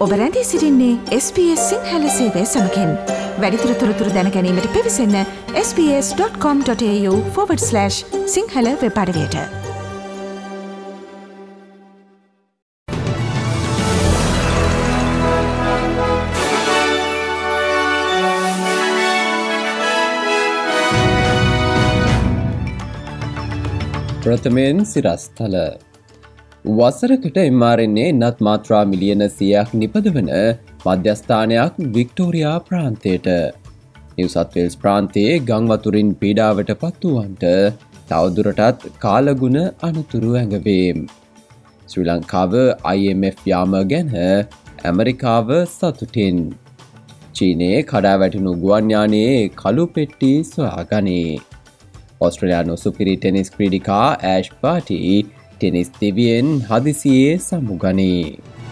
ඔබ රැඳී සිටින්නේ SBS සිංහල සේවය සමගින්. වැඩිදුර තොරතුරු දැන ගැනීමට පිවිසන්න sbs.com.au/සිංහල වෙබ් අඩවියට. ප්‍රථමයෙන් සිරස්තල වසරකට mRNA නත් මාත්‍රා මිලියන 100ක් නිපදවන මධ්‍යස්ථානයක් වික්ටෝරියා ප්‍රාන්තයට. නිව් සවුත් වේල්ස් ප්‍රාන්තයේ ගංවතුරින් පීඩාවට පත්වූවන්ට තවදුරටත් කාලගුණ අනතුරු ඇඟවීම්. ශ්‍රී ලංකාව IMF යාම ගැන ඇමරිකාව සතුටින්. චීනයේ කඩා වැටුණු ගුවන් යානයේ කළු පෙට්ටි සොයාගනී. ඔස්ට්‍රේලියානු සුපිරි ටෙනිස් ක්‍රීඩිකා ඇෂ් පාටි ටෙනිස් දෙවියෙන් හදිසියේ සමුගනී.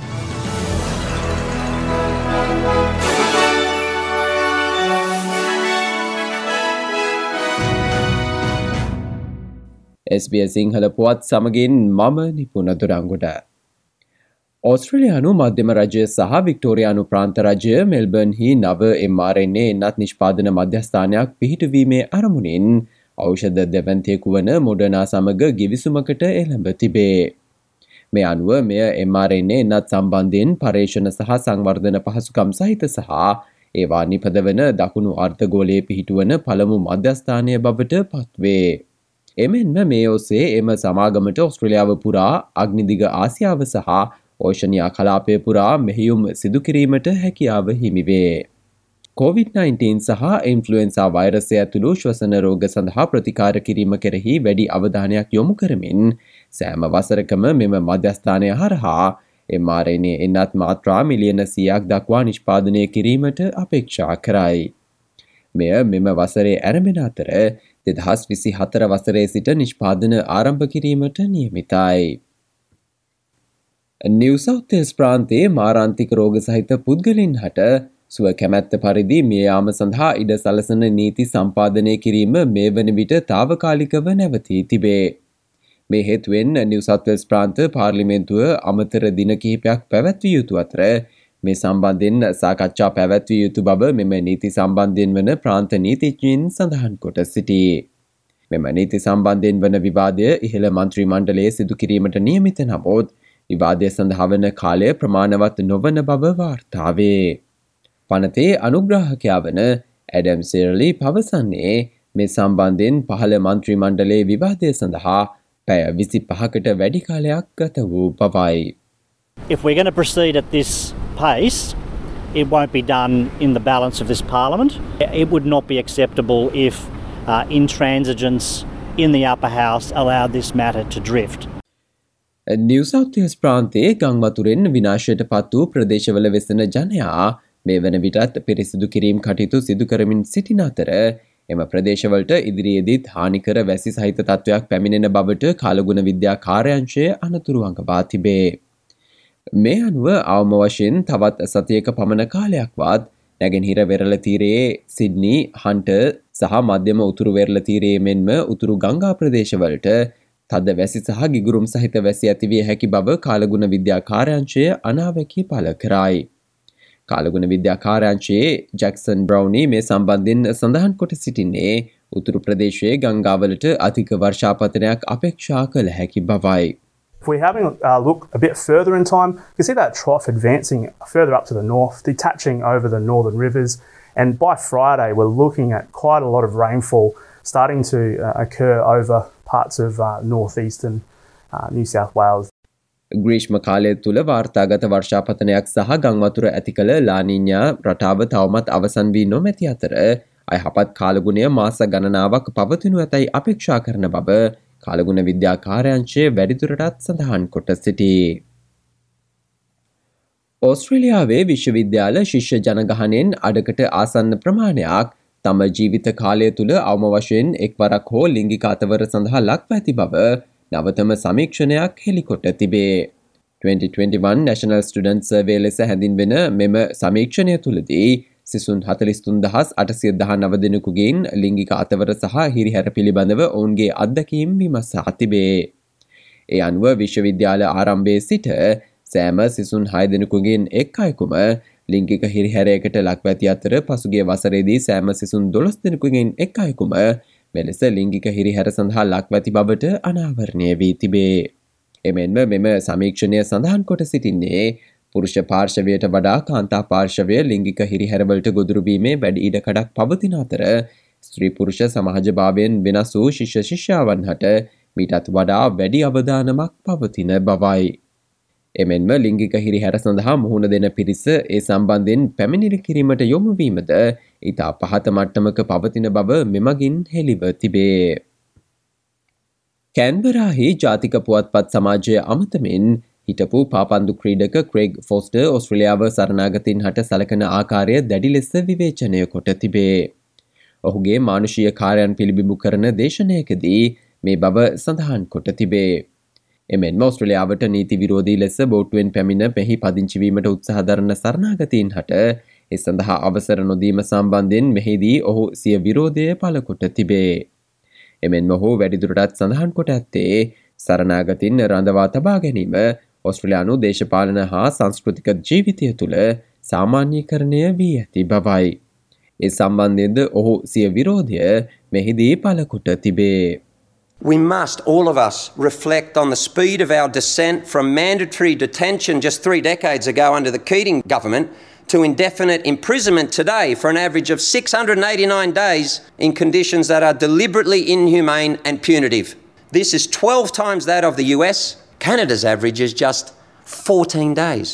SBS සිංහල පුවත් සමගින් මම නිපුණ දුරංගොඩ. ඔස්ට්‍රේලියානු මධ්‍යම රජය සහ වික්ටෝරියානු ප්‍රාන්ත රජය මෙල්බර්න්හි නව mRNA එන්නත් නිෂ්පාදන මධ්‍යස්ථානයක් පිහිටුවීමේ අරමුණින් ඖෂධ දෙවන්තයෙකු වන මොඩර්නා සමග ගිවිසුමකට එළඹ තිබේ. මේ අනුව මෙය mRNA එන්නත් සම්බන්ධයෙන් පර්යේෂණ සහ සංවර්ධන පහසුකම් සහිත සහ ඒවා නිපදවන දකුණු අර්ධගෝලයේ පිහිටුවන පළමු මධ්‍යස්ථානය බවට පත්වේ. එමෙන්ම මේ ඔස්සේ එම සමාගමට ඔස්ට්‍රේලියාව පුරා අග්නිදිග ආසියාව සහ ඕෂනියා කලාපය පුරා මෙහෙයුම් සිදු කිරීමට හැකියාව හිමිවේ. COVID-19 සහ ඉන්ෆ්ලුවෙන්සා වෛරසය ඇතුළු ශ්වසන රෝග සඳහා ප්‍රතිකාර කිරීම කෙරෙහි වැඩි අවධානයක් යොමු කරමින් සෑම වසරකම මෙම මධ්‍යස්ථානය හරහා mRNA එන්නත් මාත්‍රා මිලියන 100ක් දක්වා නිෂ්පාදනය කිරීමට අපේක්ෂා කරයි. මෙය මෙම වසරේ ආරම්භන අතර 2024 වසරේ සිට නිෂ්පාදන ආරම්භ කිරීමට නියමිතයි. නිව් සවුත් වේල්ස් ප්‍රාන්තයේ මාරාන්තික රෝග සහිත පුද්ගලයන් හට සුව කැමැත්ත පරිදි මිය යාම සඳහා ඉඩ සලසන නීති සම්පාදනය කිරීම මේ වන විට තාවකාලිකව නැවතී තිබේ. මේ හේතුවෙන් නිව් සවුත් වේල්ස් ප්‍රාන්ත පාර්ලිමේන්තුව අමතර දින කිහිපයක් පැවැත්විය යුතු අතර මේ සම්බන්ධයෙන් සාකච්ඡා පැවැත්විය යුතු බව මෙම නීති සම්බන්ධයෙන් වන ප්‍රාන්ත නීතිඥයින් සඳහන් කොට සිටී. මෙම නීති සම්බන්ධයෙන් වන විවාදය ඉහළ මන්ත්‍රී මණ්ඩලයේ සිදු කිරීමට නියමිත නමුත් විවාදය සඳහා වන කාලය ප්‍රමාණවත් නොවන බව වාර්තා වේ. පනතේ අනුග්‍රාහකයා වන ඇඩම් සෙර්ලි පවසන්නේ මේ සම්බන්ධයෙන් පහළ මන්ත්‍රී මණ්ඩලයේ විවාදය සඳහා පැය 25කට වැඩි කාලයක් ගත වූ බවයි. If we're going to proceed at this pace, it won't be done in the balance of this parliament. It would not be acceptable if intransigence in the upper house allowed this matter to drift. New South Wales ප්‍රාන්තයේ ගංවතුරෙන් විනාශයට පත් වූ ප්‍රදේශවල වෙසෙන ජනයා මේ වන විටත් පිරිසිදු කිරීම් කටයුතු සිදු කරමින් සිටින අතර එම ප්‍රදේශවලට ඉදිරියේදීත් හානිකර වැසි සහිත තත්ත්වයක් පැමිණෙන බවට කාලගුණ විද්‍යා කාර්යාංශය අනතුරු අඟවා තිබේ. මේ අනුව අවම වශයෙන් තවත් සතියක පමණ කාලයක්වත් නැගෙනහිර වෙරළ තීරයේ සිඩ්නි, හන්ටර් සහ මධ්‍යම උතුරු වෙරළ තීරයේ මෙන්ම උතුරු ගංගා ප්‍රදේශවලට තද වැසි සහ ගිගුරුම් සහිත වැසි ඇතිවිය හැකි බව කාලගුණ විද්‍යා කාර්යාංශය අනාවැකි පළ කරයි. කාලගුණ විද්‍යා කාර්යාංශයේ ජැක්සන් බ්‍රවුනි මේ සම්බන්ධයෙන් සඳහන් කොට සිටින්නේ උතුරු ප්‍රදේශයේ ගංගාවලට අධික වර්ෂාපතනයක් අපේක්ෂා කළ හැකි බවයි. If we're having a look a bit further in time, you can see that trough advancing further up to the north, detaching over the northern rivers, and by Friday we're looking at quite a lot of rainfall starting to occur over parts of northeastern New South Wales. ග්‍රීෂ්ම කාලය තුළ වාර්තාගත වර්ෂාපතනයක් සහ ගංවතුර ඇති කළ ලානිඤා රටාව තවමත් අවසන් වී නොමැති අතර අයහපත් කාලගුණය මාස ගණනාවක් පවතිනු ඇතැයි අපේක්ෂා කරන බව කාලගුණ විද්‍යා කාර්යාංශය වැඩිදුරටත් සඳහන් කොට සිටී. ඕස්ට්‍රේලියාවේ විශ්වවිද්‍යාල ශිෂ්‍ය ජනගහනයෙන් අඩකට ආසන්න ප්‍රමාණයක් තම ජීවිත කාලය තුළ අවම වශයෙන් එක්වරක් හෝ ලිංගික අතවර සඳහා ලක්ව ඇති බව නවතම සමීක්ෂණයක් හෙළිකොට තිබේ. 2021 National Student Survey ලෙස හැඳින්වෙන මෙම සමීක්ෂණය තුළදී සිසුන් 43819 දෙනෙකුගෙන් ලිංගික අතවර සහ හිරිහැර පිළිබඳව ඔවුන්ගේ අත්දැකීම් විමසා තිබේ. ඒ අනුව විශ්වවිද්‍යාල ආරම්භයේ සිට සෑම සිසුන් 6 දෙනෙකුගෙන් එක් අයෙකුම ලිංගික හිරිහැරයකට ලක්ව ඇති අතර පසුගිය වසරේදී සෑම සිසුන් 12 දෙනෙකුගෙන් එක් අයෙකුම මෙලෙස ලිංගික හිරිහැර සඳහා ලක්ව ඇති බවට අනාවරණය වී තිබේ. එමෙන්ම මෙම සමීක්ෂණය සඳහන් කොට සිටින්නේ පුරුෂ පාර්ශවයට වඩා කාන්තා පාර්ශවය ලිංගික හිරිහැරවලට ගොදුරු වීමේ වැඩි ඉඩකඩක් පවතින අතර ස්ත්‍රී පුරුෂ සමාජභාවයෙන් වෙනස් වූ ශිෂ්‍ය ශිෂ්‍යාවන් හට මීටත් වඩා වැඩි අවදානමක් පවතින බවයි. එමෙන්ම ලිංගික හිරිහැර සඳහා මුහුණ දෙන පිරිස ඒ සම්බන්ධයෙන් පැමිණිලි කිරීමට යොමු වීමද ඉතා පහත මට්ටමක පවතින බව මෙමගින් හෙළිව තිබේ. කැන්බරාහි ජාතික පුවත්පත් සමාජය අමතමින් හිටපු පාපන්දු ක්‍රීඩක ක්‍රේග් ෆොස්ටර් ඕස්ට්‍රේලියාව සරණාගතයින් හට සලකන ආකාරය දැඩි ලෙස විවේචනය කොට තිබේ. ඔහුගේ මානුෂීය කාර්යයන් පිළිබිඹු කරන දේශනයකදී මේ බව සඳහන් කොට තිබේ. එමෙන්ම ඕස්ට්‍රේලියාවට නීති විරෝධී ලෙස බෝට්ටුවෙන් පැමිණ මෙහි පදිංචි වීමට උත්සාහ දරන සරණාගතයින් හට ඒ සඳහා අවසර නොදීම සම්බන්ධයෙන් මෙහිදී ඔහු සිය විරෝධය පළ කොට තිබේ. එමෙන්ම ඔහු වැඩිදුරටත් සඳහන් කොට ඇත්තේ සරණාගතයින් රඳවා තබා ගැනීම ඕස්ට්‍රේලියානු දේශපාලන හා සංස්කෘතික ජීවිතය තුළ සාමාන්‍යීකරණය වී ඇති බවයි. ඒ සම්බන්ධයෙන්ද ඔහු සිය විරෝධය මෙහිදී පළ කොට තිබේ. We must, all of us, reflect on the speed of our descent from mandatory detention just 3 decades ago under the Keating government to indefinite imprisonment today for an average of 689 days in conditions that are deliberately inhumane and punitive. This is 12 times that of the US. Canada's average is just 14 days.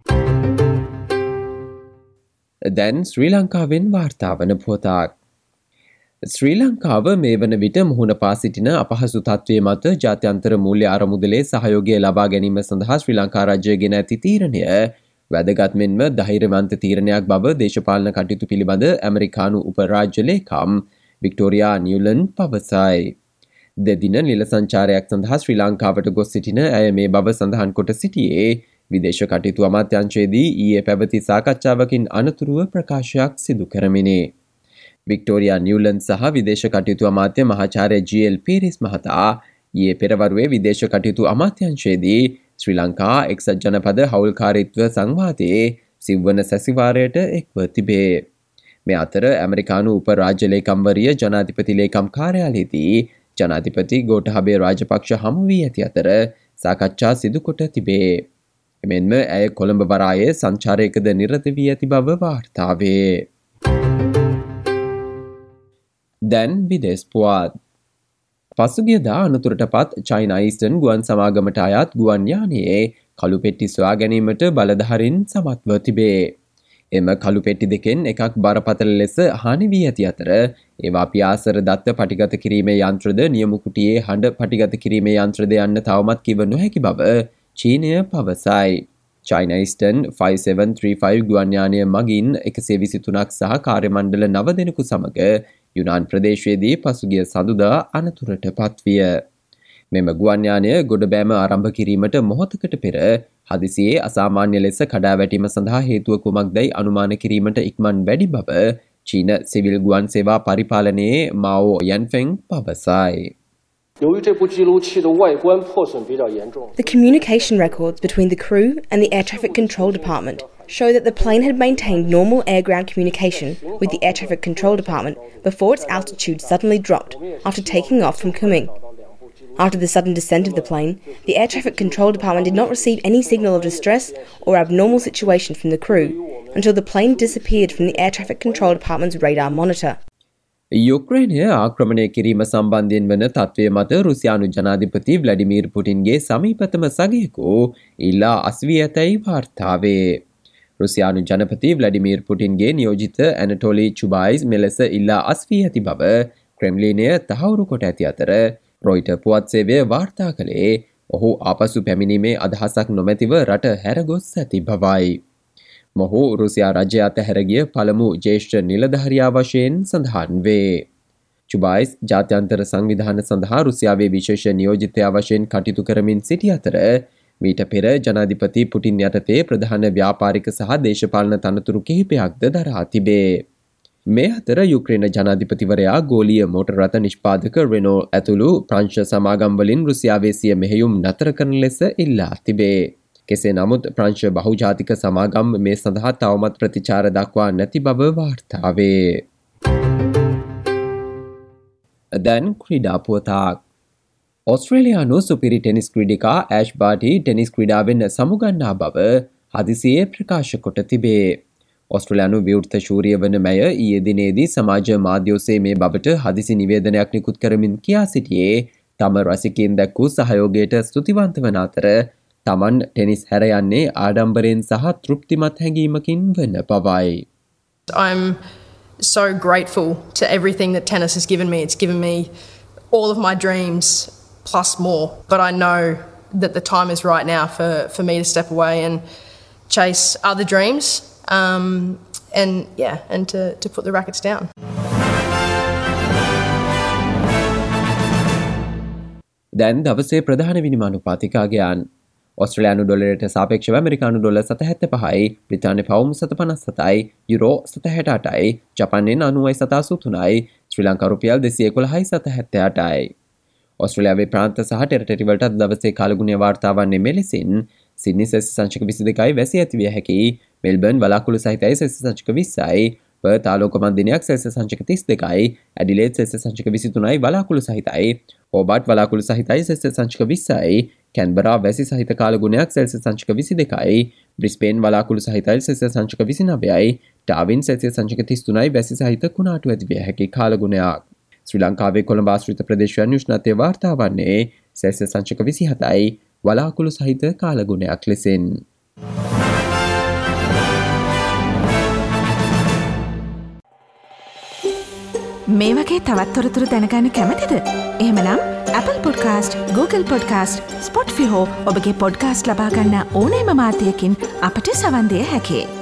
දැන් ශ්‍රී ලංකාවෙන් වාර්තා වන පුවතක්. ශ්‍රී ලංකාව මේ වන විට මුහුණ පා සිටින අපහසු තත්ත්වය මත ජාත්‍යන්තර මූල්‍ය අරමුදලේ සහයෝගය ලබා ගැනීම සඳහා ශ්‍රී ලංකා රජය ගෙන ඇති තීරණය වැදගත් මෙන්ම ධෛර්යවන්ත තීරණයක් බව දේශපාලන කටයුතු පිළිබඳ ඇමරිකානු උපරාජ්‍ය ලේකම් වික්ටෝරියා නිව්ලන්ඩ් පවසයි. දෙදින නිල සංචාරයක් සඳහා ශ්‍රී ලංකාවට ගොස් සිටින ඇය මේ බව සඳහන් කොට සිටියේ විදේශ කටයුතු අමාත්‍යාංශයේදී ඊයේ පැවති සාකච්ඡාවකින් අනතුරුව ප්‍රකාශයක් සිදු කරමිනි. වික්ටෝරියා නිව්ලන්ඩ් සහ විදේශ කටයුතු අමාත්‍ය මහාචාර්ය ජී.එල්. පීරිස් මහතා ඊයේ පෙරවරුවේ විදේශ කටයුතු අමාත්‍යාංශයේදී ශ්‍රී ලංකා එක්සත් ජනපද හවුල්කාරීත්ව සංවාදයේ සිව්වන සැසිවාරයට එක්ව තිබේ. මේ අතර ඇමරිකානු උපරාජ්‍ය ලේකම්වරිය ජනාධිපති ලේකම් කාර්යාලයේදී ජනාධිපති ගෝඨාභය රාජපක්ෂ හමු වී ඇති අතර සාකච්ඡා සිදු කොට තිබේ. එමෙන්ම ඇය කොළඹ වරායේ සංචාරයකද නිරත වී ඇති බව වාර්තා වේ. දැන් විදේශ පුවත්. පසුගියදා අනතුරටපත් චයිනා ඊස්ටර්න් ගුවන් සමාගමට අයත් ගුවන් යානයේ කළු පෙට්ටි සොයා ගැනීමට බලධාරීන් සමත්ව තිබේ. එම කළු පෙට්ටි දෙකෙන් එකක් බරපතල ලෙස හානි වී ඇති අතර ඒවා පියාසර දත්ත පටිගත කිරීමේ යන්ත්‍රද නියම කුටියේ හඬ පටිගත කිරීමේ යන්ත්‍රද යන්න තවමත් කිව නොහැකි බව චීනය පවසයි. චයිනා ඊස්ටර්න් 5735 ගුවන් යානය මගින් 123ක් සහ කාර්ය මණ්ඩල 9 දෙනෙකු සමග යුනාන් ප්‍රදේශයේදී පසුගිය සඳුදා අනතුරට පත්විය. මෙම ගුවන් යානය ගොඩබෑම ආරම්භ කිරීමට මොහොතකට පෙර හදිසියේ අසාමාන්‍ය ලෙස කඩා වැටීම සඳහා හේතුව කුමක්දයි අනුමාන කිරීමට ඉක්මන් වැඩි බව චීන සිවිල් ගුවන් සේවා පරිපාලනයේ මාවෝ යන්ෆෙන් පවසයි. The communication records between the crew and the air traffic control department show that the plane had maintained normal air-ground communication with the air traffic control department before its altitude suddenly dropped after taking off from Kunming. After the sudden descent of the plane, the air traffic control department did not receive any signal of distress or abnormal situation from the crew until the plane disappeared from the air traffic control department's radar monitor. යුක්‍රේනය ආක්‍රමණය කිරීම සම්බන්ධයෙන් වන තත්ත්වය මත රුසියානු ජනාධිපති ව්ලැඩිමීර් පුටින්ගේ සමීපතම සගයෙකු ඉල්ලා අස්වී ඇතැයි වාර්තාවේ. රුසියානු ජනපති ව්ලැඩිමීර් පුටින්ගේ නියෝජිත ඇනටෝලි චුබයිස් මෙලෙස ඉල්ලා අස්වී ඇති බව ක්‍රෙම්ලිනය තහවුරු කොට ඇති අතර රොයිටර් පුවත් සේවය වාර්තා කළේ ඔහු ආපසු පැමිණීමේ අදහසක් නොමැතිව රට හැරගොස් ඇති බවයි. මොහු රුසියා රජය අතහැරගිය පළමු ජ්‍යෙෂ්ඨ නිලධාරියා වශයෙන් සඳහන් වේ. චුබයිස් ජාත්‍යන්තර සංවිධාන සඳහා රුසියාවේ විශේෂ නියෝජිතයා වශයෙන් කටයුතු කරමින් සිටි අතර මීට පෙර ජනාධිපති පුටින් යටතේ ප්‍රධාන ව්‍යාපාරික සහ දේශපාලන තනතුරු කිහිපයක්ද දරා තිබේ. මේ අතර යුක්‍රේන ජනාධිපතිවරයා ගෝලීය මෝටර් රථ නිෂ්පාදක රෙනෝ ඇතුළු ප්‍රංශ සමාගම් වලින් රුසියාවේ සිය මෙහෙයුම් නතර කරන ලෙස ඉල්ලා තිබේ. කෙසේ නමුත් ප්‍රංශ බහුජාතික සමාගම් මේ සඳහා තවමත් ප්‍රතිචාර දක්වා නැති බව වාර්තා වේ. දැන් ක්‍රීඩා පුවතක්. ඔස්ට්‍රේලියානු සුපිරි ටෙනිස් ක්‍රීඩිකා ඇෂ් බාටි ටෙනිස් ක්‍රීඩාවෙන් සමුගන්නා බව හදිසියේ ප්‍රකාශ කොට තිබේ. ඔස්ට්‍රේලියානු විවෘත ශූරිය වන මැය ඊයේ දිනේදී සමාජ මාධ්‍ය ඔස්සේ මේ බවට හදිසි නිවේදනයක් නිකුත් කරමින් කියා සිටියේ තම රසිකයින් දැක්වූ සහයෝගයට ස්තුතිවන්ත වන අතර තමන් ටෙනිස් හැර යන්නේ ආඩම්බරයෙන් සහ තෘප්තිමත් හැඟීමකින් වන බවයි. I'm so grateful to everything that tennis has given me. It's given me all of my dreams plus more. But I know that the time is right now for me to step away and chase other dreams and to put the rackets down. දැන් දවසේ ප්‍රධාන විනිමානුපාතිකාගයන් ඔස්ට්‍රේලියානු ඩොලරයට සාපේක්ෂව ඇමරිකානු dollar 7.75යි, බ්‍රිතාන්‍ය පවුම් 7.57යි, යුරෝ 7.68යි, ජපාන් යෙන් 90.73යි, ශ්‍රී ලංකා රුපියල් 211.78යි. ඔස්ට්‍රේලියාවේ ප්‍රාන්ත සහ ටෙරිටරි වලට දවසේ කාලගුණය වාර්තා වන්නේ මෙලෙසින්: සිඩ්නි සෙල්සියස් සංචක 22යි වැසි ඇති විය හැකි, මෙල්බර්න් වලාකුළු සහිතයි සෙල්සියස් සංචක 20යි, පර්ත් ආලෝකමත් දිනයක් සෙල්සියස් සංචක 32යි, ඇඩිලේඩ් සෙල්සියස් සංචක 23යි වලාකුළු සහිතයි, හෝබාට් වලාකුළු සහිතයි සෙල්සියස් සංචක 20යි, කැන්බරා වැසි සහිත කාලගුණයක් සෙල්සියස් සංචක 22යි, බ්‍රිස්බේන් වලාකුළු සහිතයි සෙල්සියස් සංචක 29යි, ඩාවින් සෙල්සියස් සංචක 33යි වැසි සහිත කුණාටු ඇති විය හැකි කාලගුණයක්. ශ්‍රී ලංකාවේ කොළඹ ආශ්‍රිත ප්‍රදේශයන් උෂ්ණත්වය වාර්තා වන්නේ සෙල්සියස් සංචක 27යි වලාකුළු සහිත කාලගුණයක් ලෙසින්. මේ වගේ තවත් තොරතුරු දැනගන්න කැමතිද? එහෙමනම් Apple Podcast, Google Podcast, Spotify හෝ ඔබගේ පොඩ්කාස්ට් ලබා ගන්න ඕනෑම මාධ්‍යයකින් අපට සවන් දිය හැකියි.